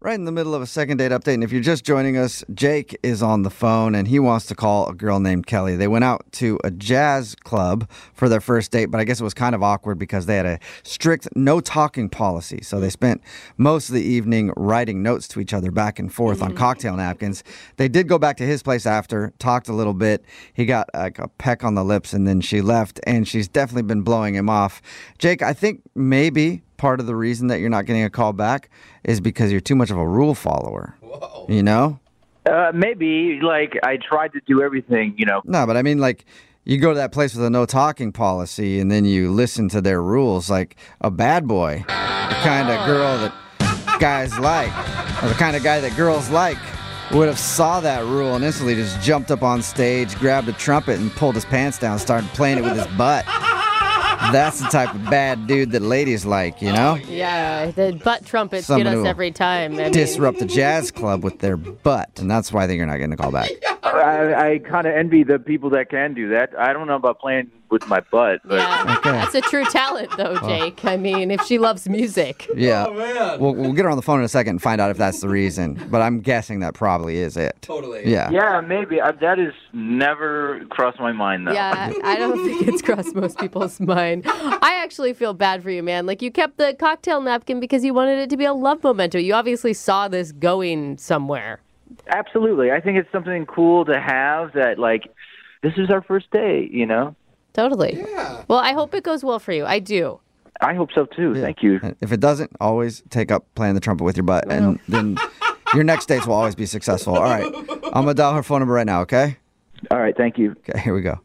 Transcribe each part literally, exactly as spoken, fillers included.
Right in the middle of a second date update. And if you're just joining us, Jake is on the phone and he wants to call a girl named Kelly. They went out to a jazz club for their first date, but I guess it was kind of awkward because they had a strict no talking policy. So they spent most of the evening writing notes to each other back and forth on cocktail napkins. They did go back to his place after, talked a little bit. He got like a peck on the lips and then she left, and she's definitely been blowing him off. Jake, I think maybe part of the reason that you're not getting a call back is because you're too much of a rule follower. Whoa. You know? Uh, maybe. Like, I tried to do everything, you know. No, but I mean, like, you go to that place with a no-talking policy, and then you listen to their rules, like a bad boy, the kind of girl that guys like, or the kind of guy that girls like, would have saw that rule and instantly just jumped up on stage, grabbed a trumpet, and pulled his pants down, started playing it with his butt. That's the type of bad dude that ladies like, you know? Yeah, the butt trumpets Someone get us who every time. I mean. Disrupt the jazz club with their butt, and that's why I think you're not getting a call back. I, I kind of envy the people that can do that. I don't know about playing with my butt, but Yeah, Okay. that's a true talent, though, Jake. I mean, if she loves music. Yeah. Oh, man. We'll, we'll get her on the phone in a second and find out if that's the reason, but I'm guessing that probably is it. Totally. Yeah. yeah, maybe. I, that has never crossed my mind, though. Yeah, I don't think it's crossed most people's mind. I actually feel bad for you, man. Like, you kept the cocktail napkin because you wanted it to be a love memento. You obviously saw this going somewhere. Absolutely. I think it's something cool to have that, like, this is our first date, you know? Totally. Yeah. Well, I hope it goes well for you. I do. I hope so, too. Thank you. And if it doesn't, always take up playing the trumpet with your butt, and then your next dates will always be successful. All right. I'm going to dial her phone number right now, okay? All right, thank you. Okay, here we go.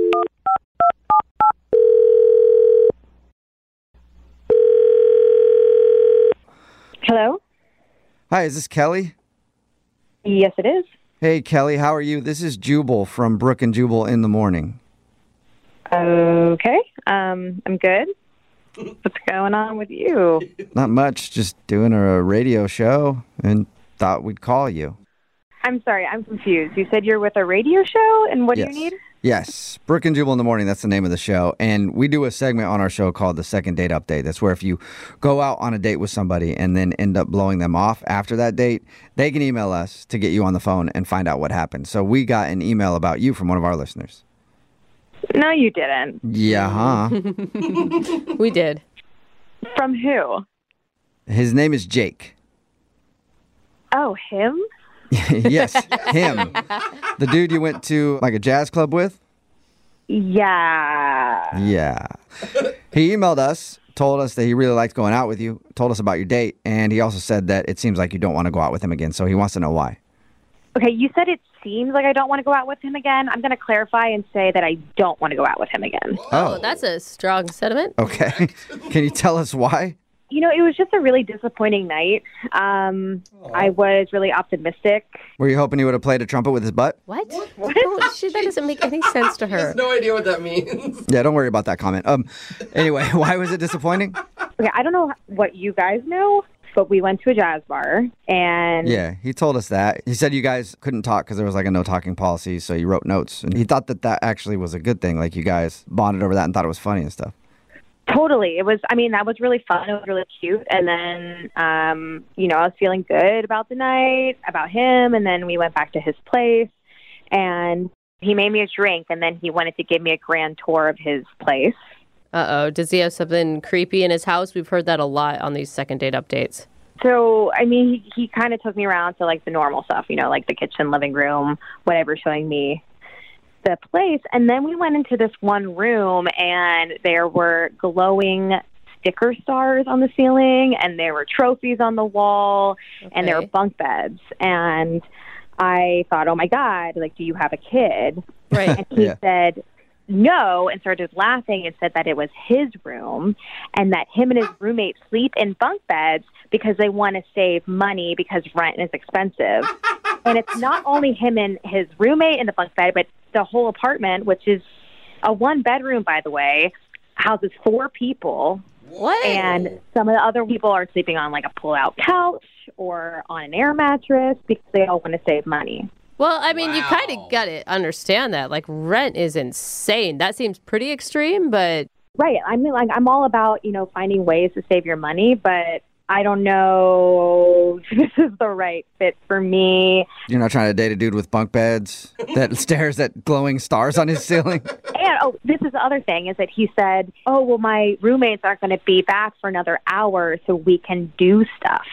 Hello? Hi, is this Kelly? Yes, it is. Hey, Kelly, how are you? This is Jubal from Brook and Jubal in the Morning. Okay. Um, I'm good. What's going on with you? Not much, just doing a radio show and thought we'd call you. I'm sorry, I'm confused. You said you're with a radio show, and what Yes. do you need? Yes, Brook and Jubal in the Morning, that's the name of the show. And we do a segment on our show called the Second Date Update. That's where if you go out on a date with somebody and then end up blowing them off after that date, they can email us to get you on the phone and find out what happened. So we got an email about you from one of our listeners. No, you didn't. Yeah, huh? We did. From who? His name is Jake. Oh, him? Yes, him. The dude you went to like a jazz club with? Yeah. Yeah. He emailed us, told us that he really liked going out with you, told us about your date, and he also said that it seems like you don't want to go out with him again, so he wants to know why. Okay, you said it seems like I don't want to go out with him again. I'm going to clarify and say that I don't want to go out with him again. Oh, that's a strong sentiment. Okay. Can you tell us why? You know, it was just a really disappointing night. Um, I was really optimistic. Were you hoping he would have played a trumpet with his butt? What? Oh, she, that doesn't make any sense to He her. has no idea what that means. Yeah, don't worry about that comment. Um. Anyway, why was it disappointing? Okay, I don't know what you guys know, but we went to a jazz bar, and Yeah, he told us that. He said you guys couldn't talk because there was like a no talking policy, so you wrote notes. And he thought that that actually was a good thing. Like you guys bonded over that and thought it was funny and stuff. totally. It was, I mean, that was really fun. It was really cute. And then, um, you know, I was feeling good about the night, about him. And then we went back to his place, and he made me a drink, and then he wanted to give me a grand tour of his place. Uh-oh. Does he have something creepy in his house? We've heard that a lot on these second date updates. So, I mean, he, he kind of took me around to, like, the normal stuff, you know, like the kitchen, living room, whatever, showing me the place. And then we went into this one room, and there were glowing sticker stars on the ceiling, and there were trophies on the wall, and there were Okay. bunk beds. And I thought, oh, my God, like, do you have a kid? Right. And he Yeah. said no, and started laughing and said that it was his room and that him and his roommate sleep in bunk beds because they want to save money because rent is expensive. And it's not only him and his roommate in the bunk bed, but the whole apartment, which is a one bedroom, by the way, houses four people. What? And some of the other people are sleeping on like a pull-out couch or on an air mattress because they all want to save money. Well, I mean, you Wow. kind of got to understand that. Like, rent is insane. That seems pretty extreme, but Right. I mean, like, I'm all about, you know, finding ways to save your money, but I don't know if this is the right fit for me. You're not trying to date a dude with bunk beds that stares at glowing stars on his ceiling? And, oh, this is the other thing, is that he said, oh, well, my roommates aren't going to be back for another hour, so we can do stuff.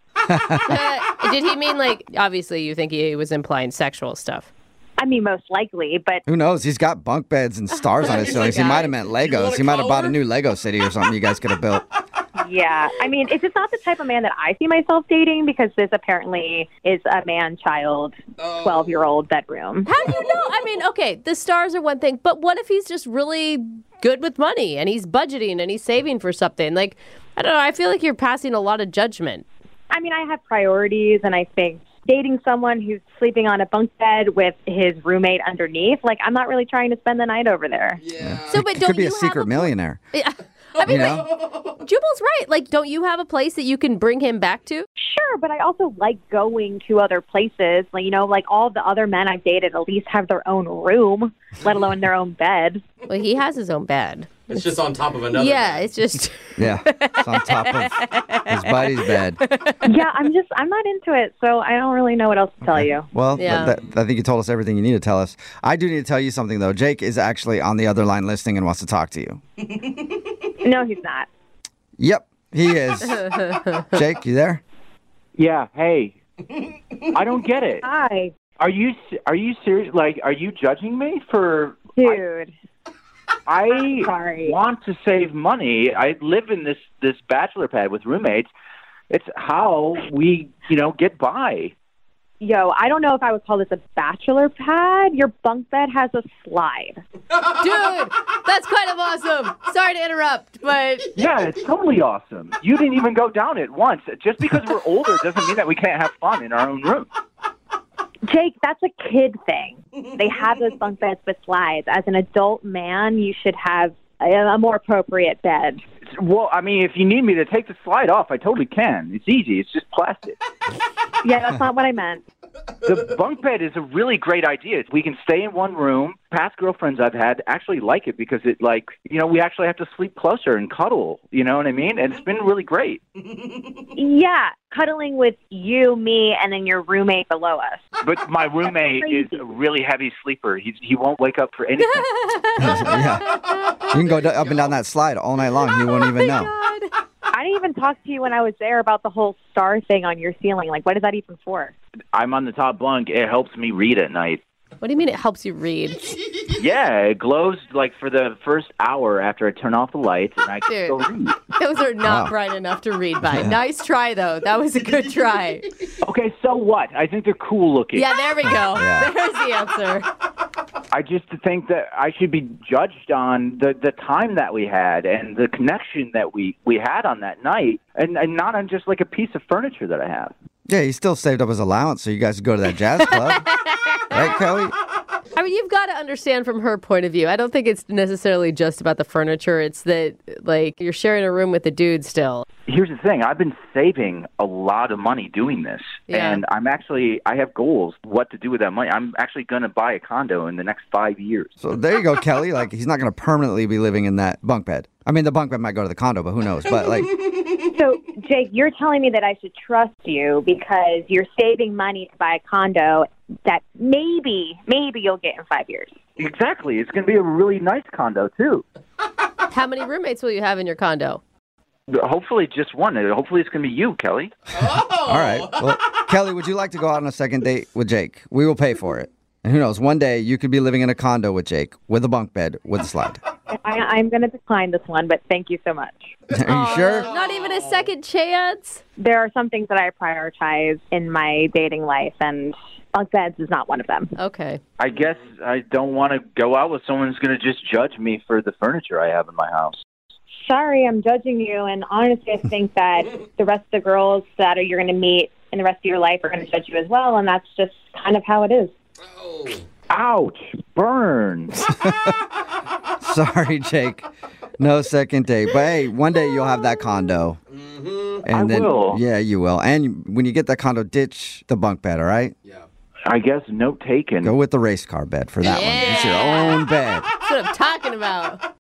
Uh, did he mean, like, obviously you think he was implying sexual stuff? I mean, most likely, but Who knows? He's got bunk beds and stars on his ceilings. He might have meant Legos. He might have bought a new Lego city or something you guys could have built. yeah. I mean, it's just not the type of man that I see myself dating, because this apparently is a man-child, twelve-year-old bedroom. How do you know? I mean, okay, the stars are one thing, but what if he's just really good with money and he's budgeting and he's saving for something? Like, I don't know. I feel like you're passing a lot of judgment. I mean, I have priorities, and I think dating someone who's sleeping on a bunk bed with his roommate underneath, like, I'm not really trying to spend the night over there. Yeah. So, but don't could be you a have secret a- millionaire. Yeah. I mean, You wait, Jubal's right. Like, don't you have a place that you can bring him back to? Sure, but I also like going to other places. Like, you know, like all the other men I've dated at least have their own room, let alone their own bed. Well, he has his own bed. It's just on top of another. Yeah, bed. it's just. Yeah, it's on top of his buddy's bed. Yeah, I'm just, I'm not into it, so I don't really know what else to tell you. Well, Yeah. th- th- I think you told us everything you need to tell us. I do need to tell you something, though. Jake is actually on the other line listening and wants to talk to you. No, he's not. Yep, he is. Jake, you there? Yeah. Hey, I don't get it. Hi, Are you se- are you serious? Like, are you judging me for? dude. I Sorry. want to save money. I live in this this bachelor pad with roommates. It's how we, you know, get by. Yo, I don't know if I would call this a bachelor pad. Your bunk bed has a slide. Dude, that's kind of awesome. Sorry to interrupt, but Yeah, it's totally awesome. You didn't even go down it once. Just because we're older doesn't mean that we can't have fun in our own room. Jake, that's a kid thing. They have those bunk beds with slides. As an adult man, you should have a, a more appropriate bed. Well, I mean, if you need me to take the slide off, I totally can. It's easy. It's just plastic. Yeah, that's not what I meant. The bunk bed is a really great idea. We can stay in one room. Past girlfriends I've had actually like it because it, like, you know, we actually have to sleep closer and cuddle. You know what I mean? And it's been really great. Yeah, cuddling with you, me, and then your roommate below us. But my roommate is a really heavy sleeper. He he won't wake up for anything. Yeah. You can go d- up and down that slide all night long. He won't even know. God. I didn't even talk to you when I was there about the whole star thing on your ceiling. Like, what is that even for? I'm on the top bunk. It helps me read at night. What do you mean it helps you read? Yeah, it glows like for the first hour after I turn off the lights and I can Dude. go read. Those are not Wow. bright enough to read by. Nice try, though. That was a good try. Okay, so what? I think they're cool looking. Yeah, there we go. Yeah. There's the answer. I just think that I should be judged on the, the time that we had and the connection that we, we had on that night and, and not on just like a piece of furniture that I have. Yeah, he still saved up his allowance so you guys could go to that jazz club. Right, Kelly? I mean, you've got to understand from her point of view. I don't think it's necessarily just about the furniture. It's that, like, you're sharing a room with a dude still. Here's the thing. I've been saving a lot of money doing this. Yeah. And I'm actually, I have goals what to do with that money. I'm actually going to buy a condo in the next five years. So there you go, Kelly. Like, he's not going to permanently be living in that bunk bed. I mean, the bunk bed might go to the condo, but who knows? But, like, So, Jake, you're telling me that I should trust you because you're saving money to buy a condo that maybe, maybe you'll get in five years. Exactly. It's going to be a really nice condo, too. How many roommates will you have in your condo? Hopefully just one. Hopefully it's going to be you, Kelly. all right. Well, Kelly, would you like to go out on a second date with Jake? We will pay for it. And who knows, one day you could be living in a condo with Jake with a bunk bed with a slide. I, I'm going to decline this one, but thank you so much. Are you sure? Not even a second chance? There are some things that I prioritize in my dating life, and bunk beds is not one of them. Okay. I guess I don't want to go out with someone who's going to just judge me for the furniture I have in my house. Sorry, I'm judging you, and honestly, I think that the rest of the girls that are, you're going to meet in the rest of your life are going to judge you as well, and that's just kind of how it is. Oh. Ouch! Burn! Sorry, Jake. No second date. But hey, one day you'll have that condo. Mm-hmm. And I then, will. Yeah, you will. And you- when you get that condo, ditch the bunk bed, all right? Yeah. I guess note taken. Go with the race car bed for that one. It's your Yeah. own bed. That's what I'm talking about.